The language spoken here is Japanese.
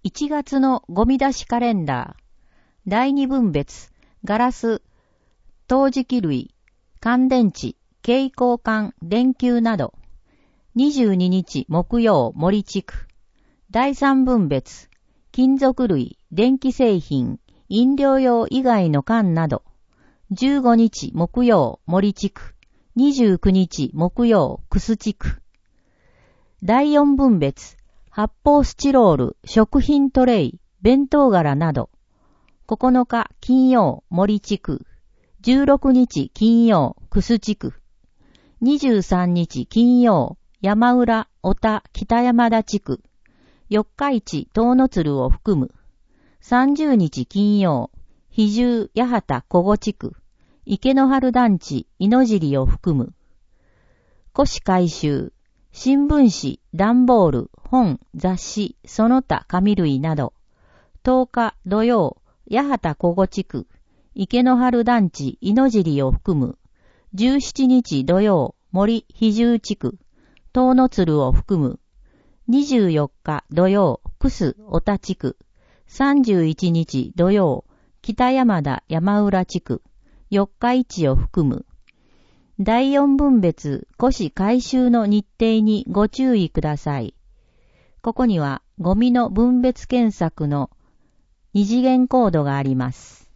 1月のゴミ出しカレンダー。第2分別、ガラス、陶磁器類、乾電池、蛍光管、電球など。22日木曜森地区。第3分別、金属類、電気製品、飲料用以外の缶など。15日木曜森地区。29日木曜楠地区。第4分別、発泡スチロール、食品トレイ、弁当柄など。9日金曜森地区。16日金曜楠地区。23日金曜山浦小田北山田地区。四日市遠野鶴を含む。30日金曜比重八幡小後地区。池の春団地猪尻を含む。古紙回収、新聞紙、段ボール、本、雑誌、その他紙類など。10日土曜八幡小後地区。池の春団地猪尻を含む。17日土曜森比重地区。遠野鶴を含む。24日土曜楠小田地区。31日土曜北山田山浦地区。四日市を含む。第4分別古紙回収の日程にご注意ください。ここにはゴミの分別検索の二次元コードがあります。